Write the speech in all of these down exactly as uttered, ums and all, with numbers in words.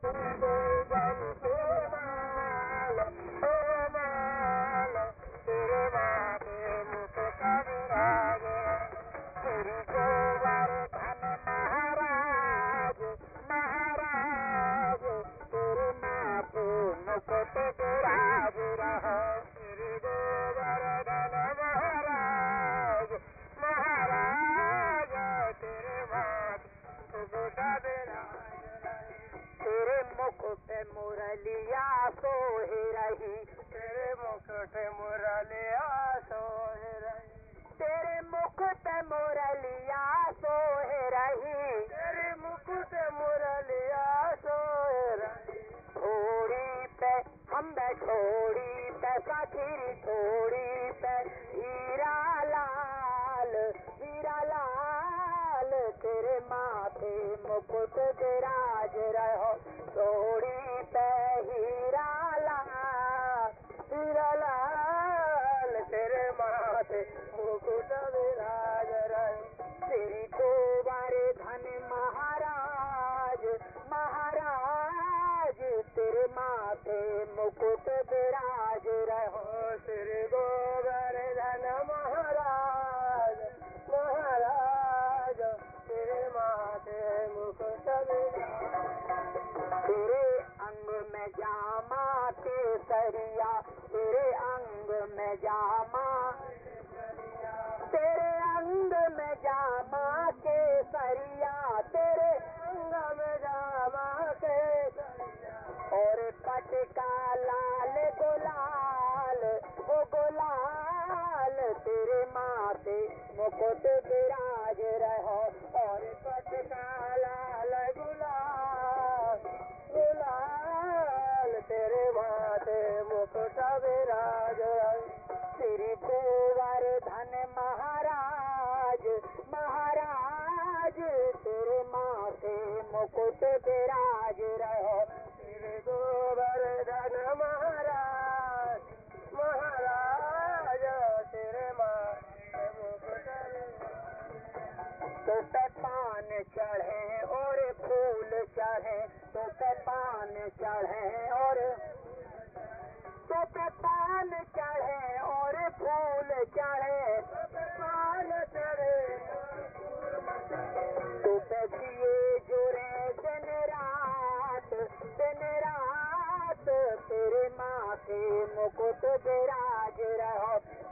गोवन तेरे माल ओ माल तेरे माथे मुकुट विराजे श्री गोवर्धन महाराज महाराज तेरे माथे मुकुट विराज रहो श्री गोवर्धन महाराज महाराज तेरे माथे मुकुट विराज तेरे मुकुट मुरलिया सोहे रही तेरे मुकुट मुरलिया सोहे रही तेरे मुकुट मुरलिया सोहे रही तेरे मुकुट मुरलिया सोहे रही थोड़ी पे हम बैठोड़ी पे साखिरी थोड़ी पे हीरा लाल हीरा लाल तेरे माथे मुकुट विराज रहो थोड़ी पे हीरा लाल हीरा लाल तेरे माथे मुकुट विराज रहे श्री गोवर्धन महाराज महाराज तेरे माथे मुकुट विराज रहो श्री गोवर्धन महाराज महाराज तेरे माथे मुकुट विराज तेरे अंग में जामा केसरिया तेरे अंग में जामा तेरे अंग में जामा केसरिया तेरे अंग में जामा केसरिया और पटका लाल गुलाल ओ गुलाल तेरे माथे मुकुट विराज रहो और पटका लाल गुलाल गुलाल तेरे माथे मुकुट विराज श्री गोवर्धन महाराज महाराज तेरे माथे मुकुट विराज रहो श्री गोवर्धन महाराज महाराज तेरे माथे मुकुट तो पे पान चढ़े और फूल चढ़े तो पे पान चढ़े और तो पे पान चढ़े और फूल चढ़े पान चढ़े तो पे दिए जुड़े दिन रात दिन रात तेरे माथे मुकुट विराज रहो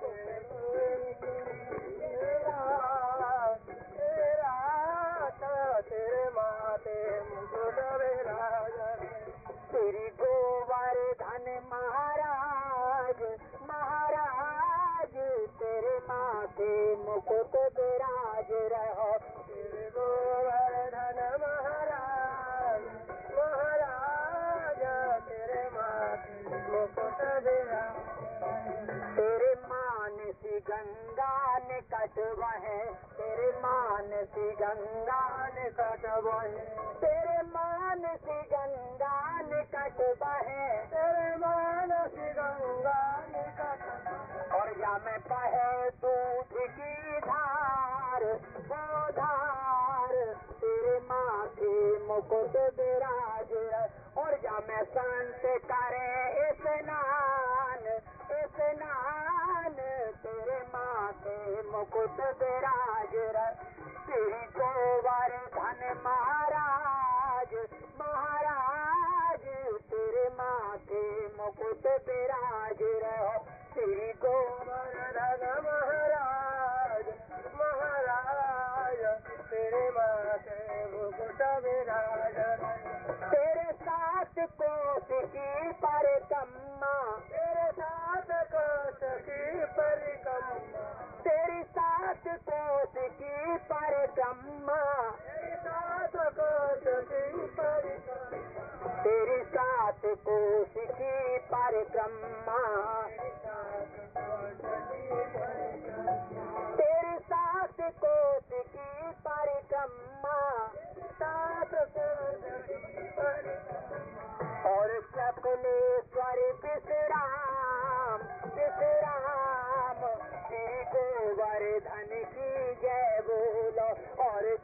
तेरे माथे मुकुट विराज श्री गोवर्धन महाराज महाराज तेरे माथे मुकुट विराज रहो श्री गोवर्धन महाराज महाराज तेरे माथे मुकुट विराज तेरे मानसी गंगा निकट वहे तेरे मानसी गंगा निकट वहे तेरे मानसी गंगा निकट बहे तेरे मानसी गंगा निकट और या में बहे दूध की धार वो धार तेरे माथे मुकुट विराज और या में संत करे स्नान स्नान तेरे माथे मुकुट विराज श्री गोवर्धन महाराज महाराज तेरे माथे मुकुट विराज रहो श्री गोवर्धन महाराज महाराज तेरे माथे मुकुट विराज तेरे साथ कोस की परिक्रमा तेरे साथ कोस की परिक्रमा तेरी साथ कोस की परिक्रमा तेरी साथ कोस की परिक्रमा तेरी साथ कोस की परिक्रमा तेरे साथ कोस की परिक्रमा साथ कोस की परिक्रमा और सकलेश्वर विश्राम विश्राम श्री गोवर्धन की जय बोलो और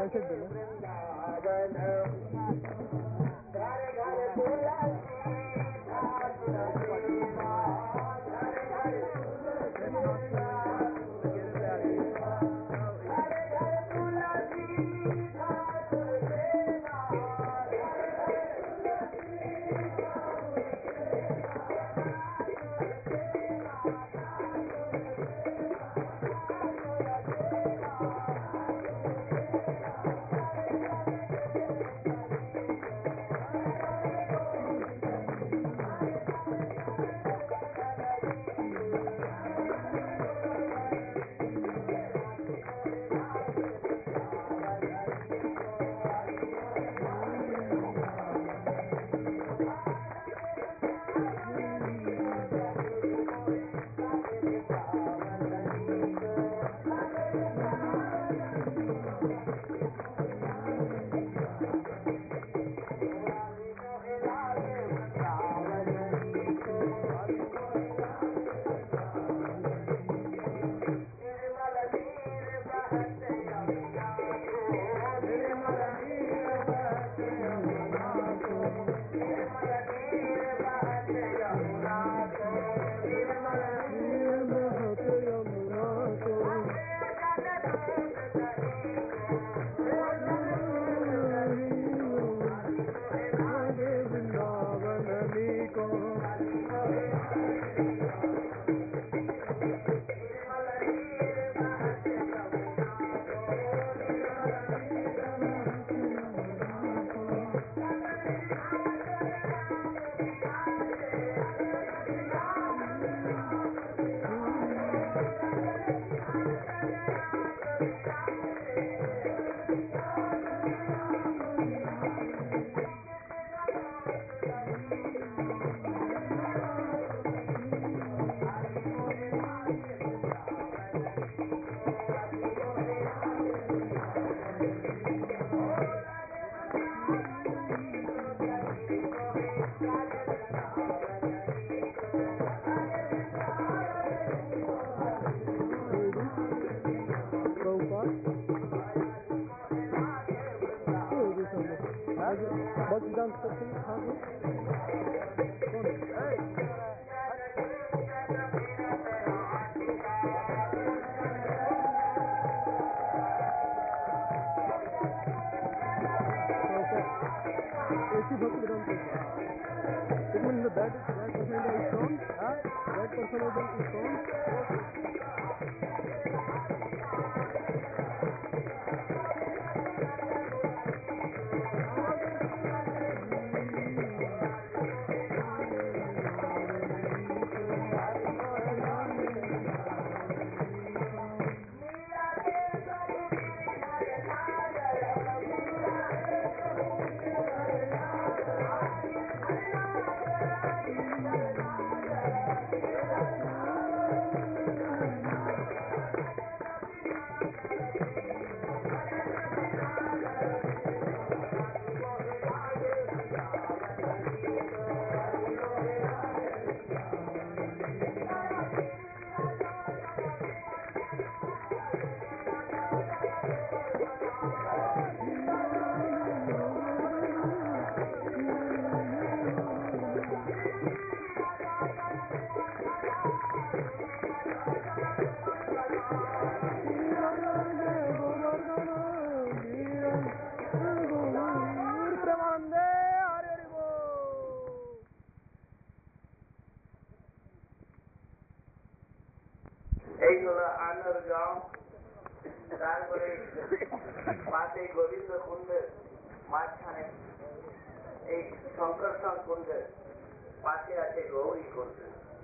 कैसे दिले घर घर तुलसी ठाकुर सेवा, घर घर গোবিন্দ কুণ্ডের মাঝখানে এই শঙ্করসন কুণ্ডের পাশে আছে গৌরী কুণ্ড।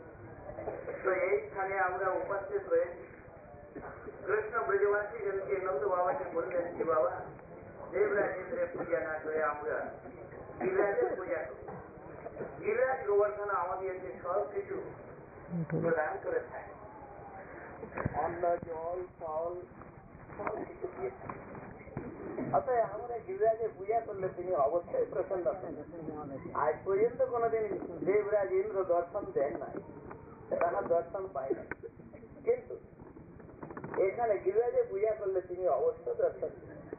তো এই স্থানে আমরা উপস্থিত রয়েছি। কৃষ্ণ ব্রজবাসীদেরকে নন্দ বাবাকে বললেন যে বাবা, দেবরাজেন্দ্রের পূজা না করে আমরা গিরিরাজের পূজা করি। গিরিরাজ গোবর্ধন আমাদেরকে সব কিছু প্রদান করে থাকে, অন্ন জল ফল সব কিছু দিয়ে থাকে। অতএব আমরা গিরিরাজের পূজা করলে তিনি অবশ্যই প্রসন্ন হন। আজ পর্যন্ত কোনদিন দেবরাজ ইন্দ্র দর্শন দেন নাই, তাহার দর্শন পায় না, কিন্তু এখানে গিরিরাজের পূজা করলে তিনি অবশ্য দর্শন দেন।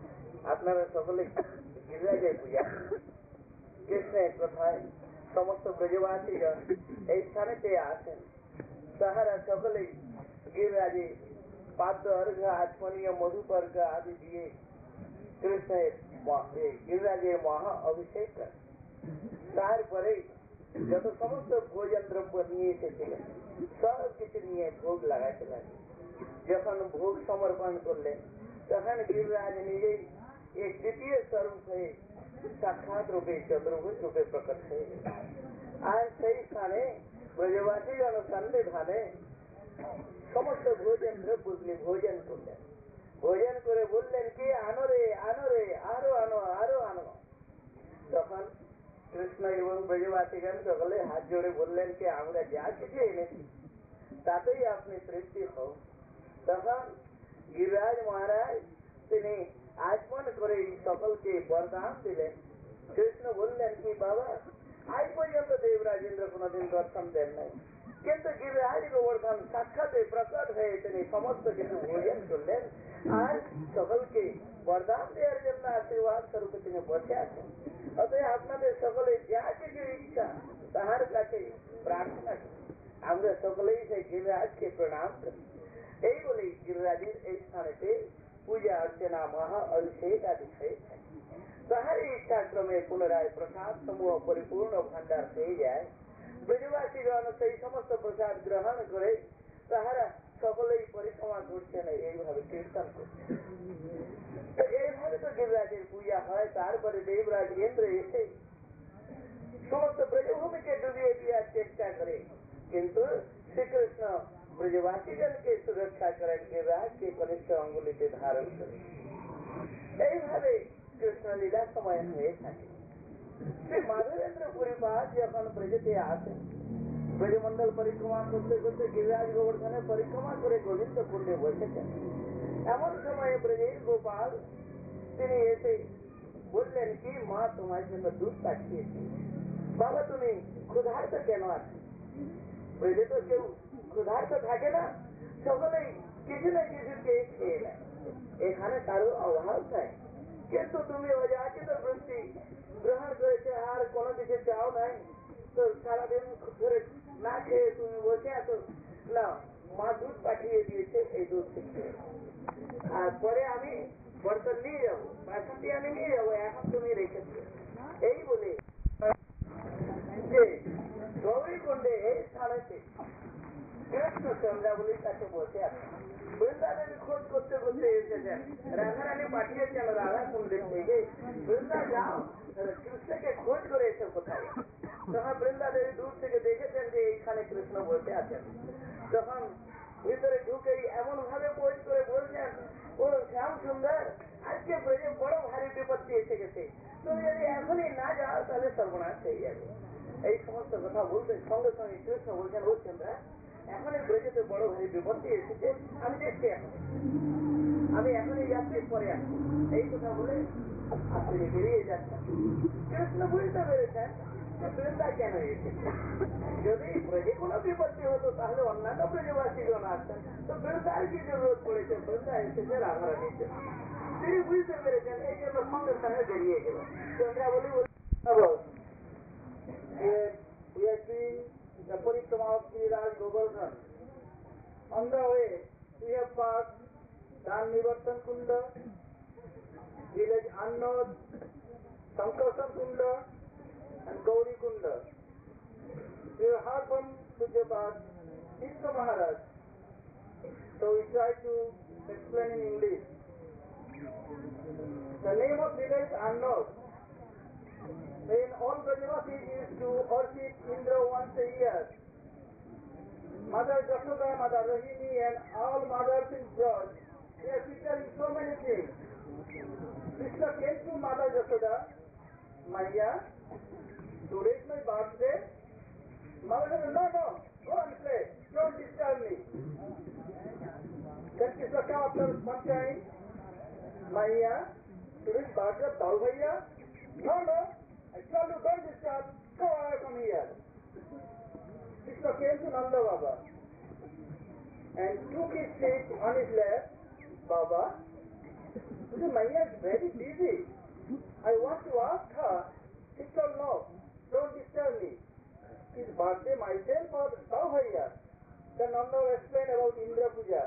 আপনারা সকলে গিরিরাজের পূজা কৃষ্ণের কথায় সমস্ত ব্রজবাসীগণ এই স্থানেতে আসেন। তাহারা সকলেই গিরিরাজে পাদ্য অর্ঘ আচমনীয় মধুপর্ঘ আদি দিয়ে কৃষ্ণের গিরিরাজের মহা অভিষেক করেন। তারপরে যত সমস্ত ভোজন দ্রব্য নিয়ে এসেছিলেন সব কিছু নিয়ে ভোগ লাগাইতে লাগলেন। যখন ভোগ সমর্পণ করলেন তখন গিরিরাজ নিজেই এক দ্বিতীয় স্বরূপ হয়ে সাক্ষাৎ রূপে চতুর্ভুজ রূপে প্রকট হয়ে আর সেই স্থানে ব্রজবাসীগণ সন্ধে ধানে সমস্ত ভোজন দ্রব্যগুলি ভোজন করলেন। ভোজন করে বললেন কি আনো রে আনো রে আরো আনো আরো আনো। তখন কৃষ্ণ এবং ব্রজবাসীগণ সকলে হাত জোড়ে বললেন কি আমরা যা কিছু এনেছি তাতেই আপনি তৃপ্তি হন। তখন গিরিরাজ মহারাজ তিনি আচমন করে সকলকে বরদান দিলেন। কৃষ্ণ বললেন কি বাবা আজ পর্যন্ত দেবরাজেন্দ্র কোনদিন দর্শন দেন নাই, কিন্তু গিরিরাজ গোবর্ধন সাক্ষাতে প্রকট হয়ে তিনি সমস্ত কিছু ভোজন করলেন আর সকলকে বরদান দেওয়ার জন্য আশীর্বাদ স্বরূপে তিনি বসে আছেন। অতএব আপনাদের সকলে যা কিছু ইচ্ছা তাহার কাছে প্রার্থনা করি, আমরা সকলেই সেই গিরিরাজকে প্রণাম করি। এই বলেই গিরিরাজের এই স্থানেতে পূজা অর্চনা মহা অভিষেক আদি হয়ে থাকে। তাহার ইচ্ছা ক্রমে পুনরায় প্রসাদ সমূহ পরিপূর্ণ ভান্ডার হয়ে যায়। ব্রজবাসীগণ সেই সমস্ত প্রসাদ গ্রহণ করে তাহারা সকলেই পরিক্রমা করছেন, এইভাবে কীর্তন করছেন। তো এইভাবে তো গিরিরাজের পূজা হয়। তারপরে দেবরাজ ইন্দ্র এসে সমস্ত ব্রজভূমিকে ডুবিয়ে দেওয়ার চেষ্টা করে, কিন্তু শ্রীকৃষ্ণ ব্রজবাসীগণকে সুরক্ষা করেন গিরিরাজকে কনিষ্ঠ অঙ্গুলিতে ধারণ করে। এইভাবে কৃষ্ণ লীলা সময় হয়ে থাকে। শ্রী মাধবেন্দ্র পুরীপাদ যখন ব্রজতে আসেন, ব্রজমন্ডল পরিক্রমা করতে করতে গিরিরাজ গোবর্ধনে পরিক্রমা করে গোবিন্দ কুণ্ডে বসেছেন। এমন সময়ে ব্রজের গোপাল তিনি এসে বললেন কি মা তোমার জন্য দুধ পাঠিয়েছি, বাবা তুমি ক্ষুধার্ত কেন আছো? ব্রজে তো কেউ ক্ষুধার্ত থাকে না, সকলেই কিছু না কিছু খেয়ে খেয়ে নেয়, এখানে কারো অভাব নাই, কিন্তু তুমি অযাচিত বৃত্তি গ্রহণ করেছে আর কোনো কিছু চাও নাই, তো সারাদিন ধরে না খেয়ে তুমি বসে আছো। না, মা দুধ পাঠিয়ে দিয়েছে, এই দুধ থেকে আর পরে আমি বর্তন নিয়ে যাবো, বাসনটি আমি নিয়ে যাবো, এখন তুমি রেখেছো। এই বলে যে গৌরীকুণ্ডে এই স্থানেতে কৃষ্ণ চন্দ্রাবলীর কাছে বসে আছে। বৃন্দাদেবী খোঁজ করতে করতে এসেছেন, রাধারানী পাঠিয়েছেন রাধা কুণ্ডের থেকে, বৃন্দা যাও কৃষ্ণকে খোঁজ করে এসে কোথায়। তখন বৃন্দাদেবী দূর থেকে দেখেছেন যে এইখানে কৃষ্ণ বসে আছেন। তখন ভিতরে ঢুকেই এমন ভাবে খোঁজ করে বলছেন, ও শ্যাম সুন্দর, আজকে ব্রজে বড় ভারী বিপত্তি এসে গেছে, তুমি যদি এখনই না যাও তাহলে সর্বনাশ হয়ে যাবে। এই সমস্ত কথা বলতে সঙ্গে সঙ্গে কৃষ্ণ বলছেন, ও চন্দ্রা এখনই ব্রজেতে বড় ভারী বিপত্তি এসেছে, আমি দেখছি এখন, আমি এখনই যাচ্ছি, পরে আসছি। এই কথা বলে আপনি বেরিয়ে যাচ্ছেন। কৃষ্ণ বুঝতে পেরেছেন যে বৃন্দা কেন এসেছে। যদি ব্রজে কোনো বিপত্তি হতো তাহলে অন্যান্য ব্রজবাসীগণ আসতেন, তো বৃন্দার কি জরুরত পড়েছে? বৃন্দা এসেছে রাধারানীর জন্য। তিনি বুঝতে পেরেছেন, এই জন্য সঙ্গে সঙ্গে বেরিয়ে গেলেন। Chandrabali we are doing the parikrama of Giriraj Govardhan. On the way, we have passed Dan Nivartan Kunda, village Annod, Sankarshan Kunda, and Gauri Kunda. We have heard from Pujyapad Tirtha Maharaj, so we try to explain in English. The name of village Annod. When all Brajavasis used to worship Indra once a year, Mother Jashoda, Mother Rohini, and all mothers in Braj, they are featuring so many things. Krishna came to Mother Jashoda, Maya, today is my birthday. Mother said, no, no, go and play, don't disturb me. Then Krishna came after some time, Maya, today is birthday of Dal Bhaiya. No, no. I told you don't disturb, go away from here. Krishna came to Nanda Baba and took his seat on his lap. Baba, See, Maya is very busy. I want to ask her. She told no, don't disturb me. His birthday myself or now here. Then Nanda explained about Indra Puja.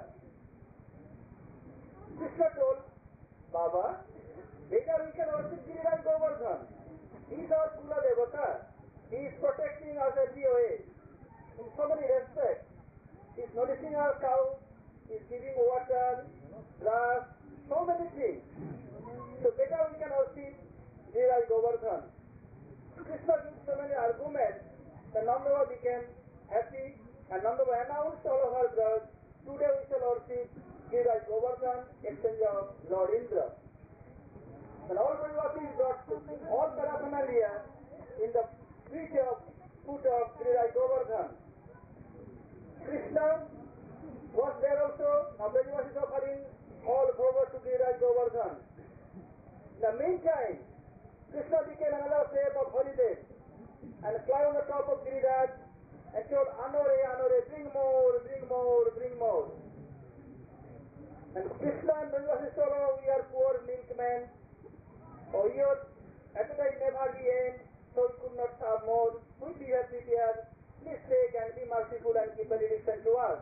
Krishna told, Baba, better we can worship Giriraj Govardhan. He is our Kula Devata. He is protecting us every way. In so many respects. He is nourishing our cow. He is giving water, grass, so many things. So better we can worship Giriraj Govardhan. Krishna gives so many arguments. The Nandava became happy and Nandava announced all of our brothers, today we shall worship Giriraj Govardhan, exchange of Lord Indra. And all Brajavasis got all paraphernalia in the feet of, foot of Giriraj Govardhan. Krishna was there also, now Brajavasis offering all bhoga to Giriraj Govardhan. In the meantime, Krishna became another shape of Haridev and climbed on the top of Giriraj and told, Anore, Anore, bring more, bring more, bring more. And Krishna and Brajavasis told, oh, we are poor milkmen. Oh, your appetite never be end, so we could not have more. We be have prepared. Please take and be merciful and keep benediction to us.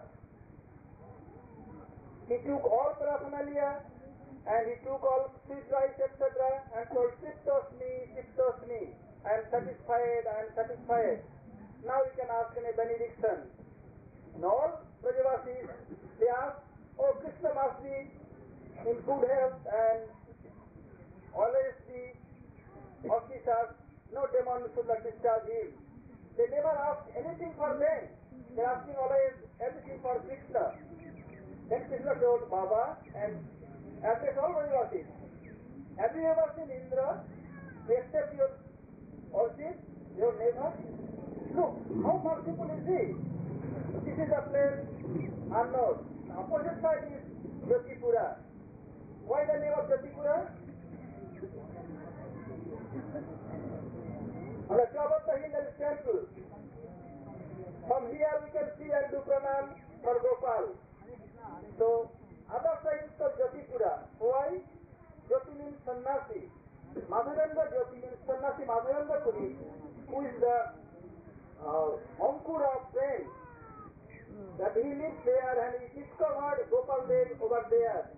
He took all paraphernalia and he took all sweet rice, et cetera and told, Siptos me, Siptos me. I am satisfied, I am satisfied. Now you can ask any benediction. And all Brajavasis, they asked, oh, Krishna must be in good health and always be auspicious, no demon should not disturb him. They never ask anything for them. They are asking always everything for Krishna. Then Krishna told Baba and address all Brajavasis. Have you ever seen Indra to accept your worship? You never? Look, how merciful is he? This is a place unknown. The opposite side is Jyotipura. Why the name of Jyotipura? On the top of the hill there is temple. From here we can see and do pranam for Gopal. So, other side is called Jyotipura. Why? Jyoti means Sannasi. Madhuranga Jyoti means Sannasi Madhuranga Puri, who is the uh, Ankur of Prem. That he lives there and he discovered Gopal Dev over there.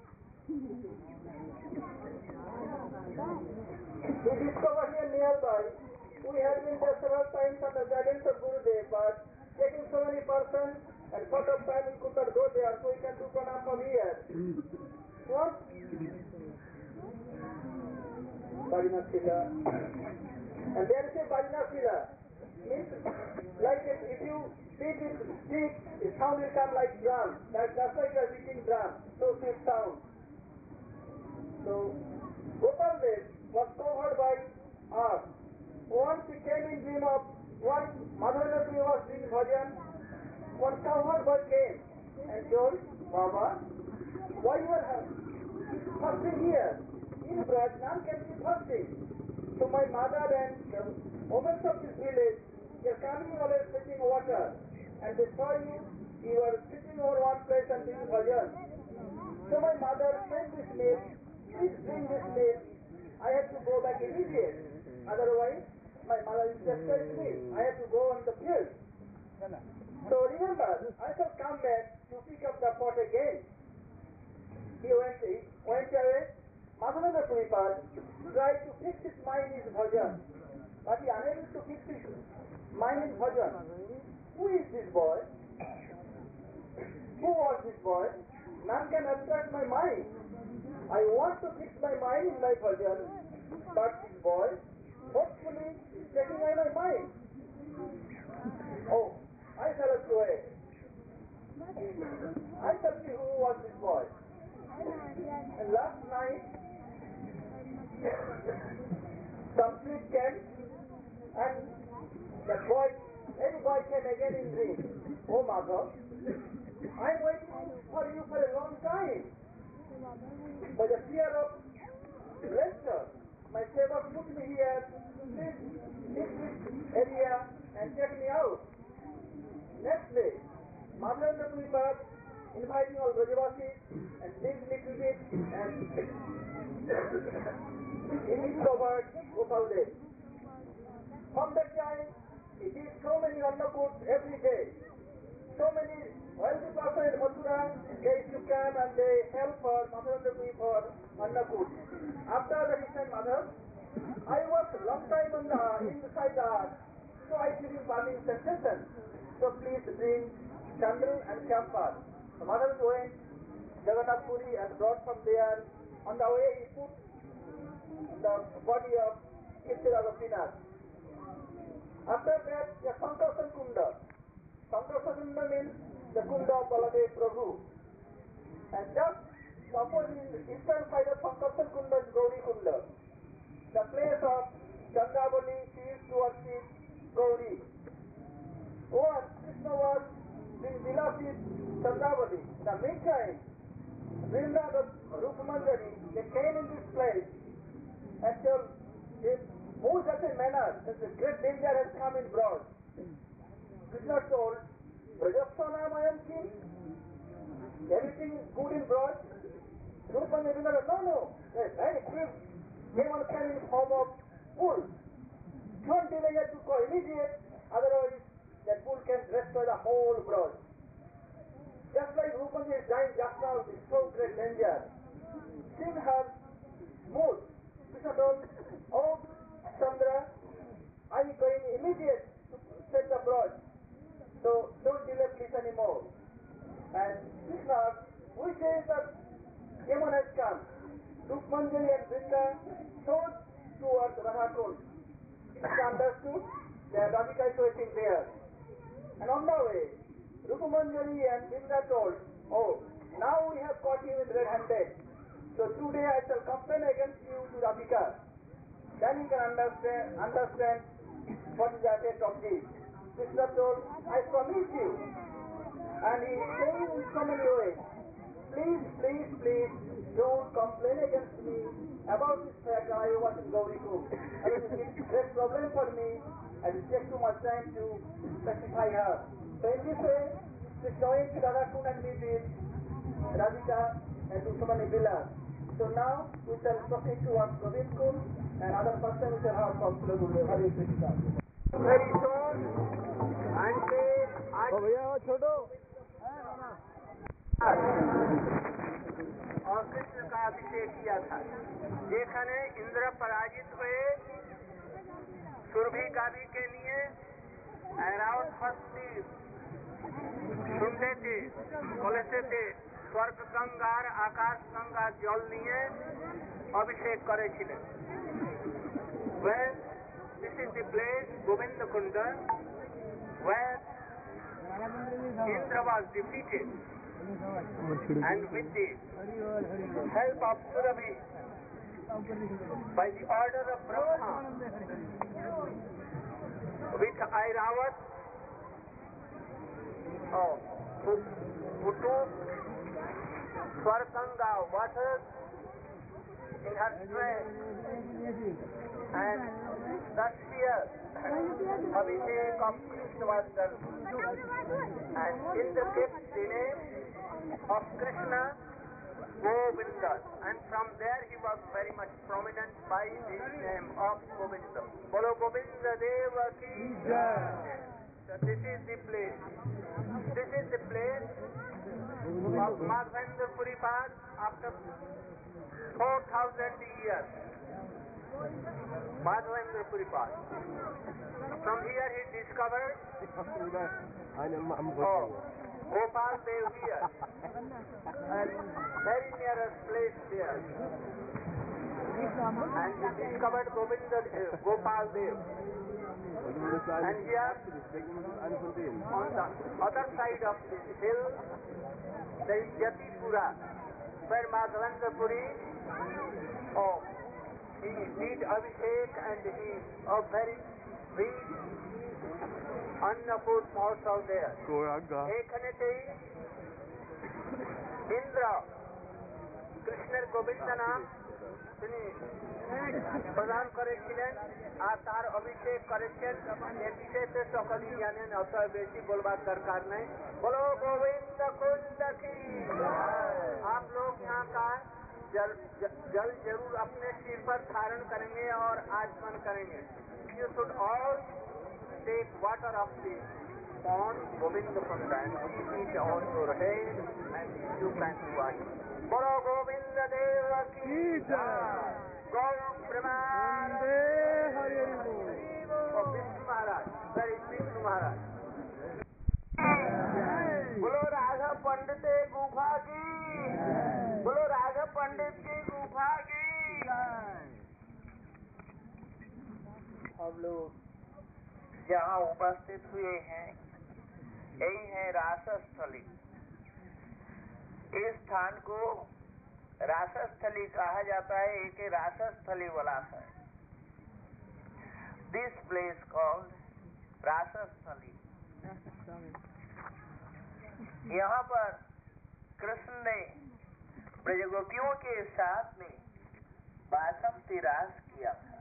He discovered here nearby. We have been there several times under the guidance of Gurudev, but taking so many persons and short of time we could not go there, so we can do pranam from here. What? Bajnath Sila. And there is a Bajnath Sila. Means, like if, if you beat it, stick, the sound will come like drum. That, that's why you are beating drum. So sweet sound. So, Gopal Dev was covered by us. Once he came in dream of, once Madhuranga Puri was doing bhajan, one cowherd boy came and told, Baba, why you are fasting here? In Braj, none can be fasting. So my mother and the women of this village, they are coming always fetching water. And they saw you, you are sitting over one place and doing bhajan. So my mother sent this milk, please bring this milk. I have to go back immediately. Otherwise, my mother will destroy me. I have to go on the field. So remember, I shall come back to pick up the pot again. He went, he went away. Madhuranga Puripad tried to fix his mind in bhajan, but he unable to fix his mind in bhajan. Who is this boy? Who was this boy? None can abstract my mind. I want to fix my mind in my bhajan, but this boy hopefully is taking away my mind. Oh, I shall have to wait. I shall see who was this boy. And last night, some sleep came, and that boy, any boy came again in dream. Oh, Madhav, I'm waiting for you for a long time. By the fear of lecture, my saver put me here, this, this area, and take me out. Next day, Madhuranga Puripad inviting all Brajavasis and this little bit and he discovered Gopal Dev. From that time, he did so many Annakuts every day. So many wealthy persons in Mathura, they used to come and they help for Madhavendra for Annakut. After the recent Madhav, I was a long time on the, inside the art, so I feel burning sensation. So please bring Chandru and Champar. So Madhav went Jagannath Puri and brought from there. On the way he put the body of Kirtira Gopinath. After that, the Sankarsan Kunda. Sankarsan Kunda means the Kunda of Baladev Prabhu. And just opposite the eastern side of Sankarsan Kunda is Gauri Kunda. The place of Chandravali, she used to worship Gauri. Once Krishna was being beloved Chandravali. The meantime, Vrinda Rupamanjari, they came in this place and told, they moved such a manner that the great danger has come in broad. Krishna told, Brajapsana Mayam King, everything good in broad. Rupamanjari said, no, no, very quick. Demon came in the form of bull. Don't delay it to go immediate, otherwise that bull can destroy the whole broad. Just like Rupamanjari is dying just now, it's so great danger. Seeing her mood, Krishna told, oh Chandra, I am going immediate to set the broad. So don't delay please anymore. And Krishna, which says that demon has come. Rupamanjari and Vrinda showed towards Radhakund. Krishna understood that Radhika is waiting there. And on the way, Rupamanjari and Vrinda told, oh, now we have caught you with red-handed. So today I shall complain against you to Radhika. Then you can understand, understand what is the effect of this. Krishna told, I promise you. And he is saying in so many ways, please, please, please, don't complain against me about this fact that I was in Gauri Kund. And it is a great problem for me, and it takes too much time to specify her. So in this way, Krishna went to Radhakund and meet with Radhika and do so many villas. So now we shall proceed towards Govind Kund, and other person we shall have from Srila Gurudev. Hare Krishna. Very soon, until और कृष्ण का अभिषेक किया था जेखने इंद्र पराजित हुए सुरभि गादी के लिए ऐरावत हस्ती सुनते थे बोलते थे स्वर्ग गंगार आकाश गंगा जल लिए अभिषेक करे छिले where this is the place Govind Kunda where Indra was defeated and with the help of Surabhi by the order of Brahma with Airavata oh, who, who took Swarganga water in her strength and thus here Abhishek of Krishna was done and Indra kept the name of Krishna Govinda, and from there he was very much prominent by the name of Govinda. Bolo Govinda Deva ki jai. So this is the place. This is the place of Madhavendra Puripad after four thousand years. Madhavendra Puripad. From here he discovered oh, Gopal Dev here, and very nearest place there. And he discovered Govinda Dev, Gopal Dev. And here, on the other side of this hill, there is Yatipura, where Madhavendra Puri, oh, he did Abhishek and he, oh, very big Annapur Mahotsav there. Ekhanete Indra Krishner Govinda naam তিনি প্রদান করেছিলেন আর তার অভিষেক করেছেন এ বিষয়ে সকলেই জানেন অত বেশি বলবার দরকার নেই বলো গোবিন্দ কুন্দ কি जल ज- जल जरूर अपने सिर पर धारण करेंगे और आचमन करेंगे. You should all take water of the pond Govinda Panda and keep it on your head and you can do it. Bolo Govinda Deva ki jai. Gau Premanande Hari Hari Bol. Oh, Vishnu Maharaj. Where is Vishnu Maharaj? बोलो राघव पंडित गुफा की. बोलो राघव पंडित की गुफा की. हम लोग जहाँ उपस्थित हुए हैं यही है रासस्थली. इस स्थान को रासस्थली कहा जाता है. एक रासस्थली वाला है. This place called Rasasthali. यहाँ पर कृष्ण ने ब्रजगोपियों के साथ में बासंती रास किया था.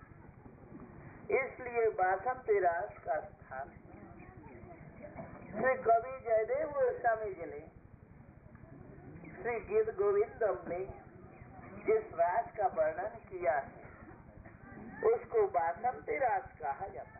इसलिए बासंती रास का स्थान श्री कवि जयदेव गोस्वामी जी ने श्री गीत गोविंदम में जिस रास का वर्णन किया है उसको बासंती रास कहा जाता है.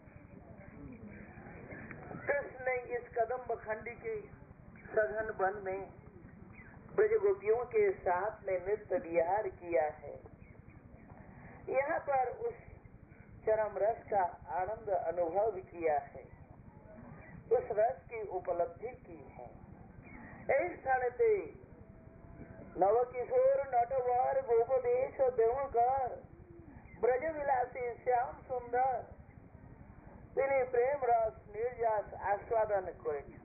कृष्ण ने इस कदम्ब खंडी के सघन वन में ब्रजगोपियों के साथ में नृत्य विहार किया है. यहाँ पर उस चरम रस का आनंद अनुभव किया है. उस रस की उपलब्धि की है. इस स्थान पे नवकिशोर नटवर गोपदेश देवकर ब्रज विलासी श्याम सुंदर তিনি প্রেম রস নির্যাস আস্বাদন করেছেন.